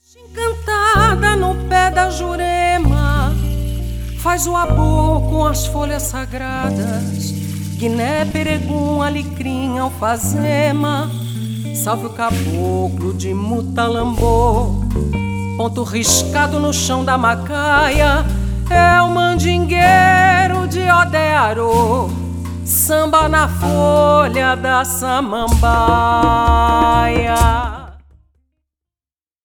Encantada no pé da jurema, faz o abor com as folhas sagradas, guiné, peregum, alecrim, alfazema. Salve o caboclo de Mutalambô, ponto riscado no chão da macaia, é o mandingueiro de Odearô, samba na folha da samambaia.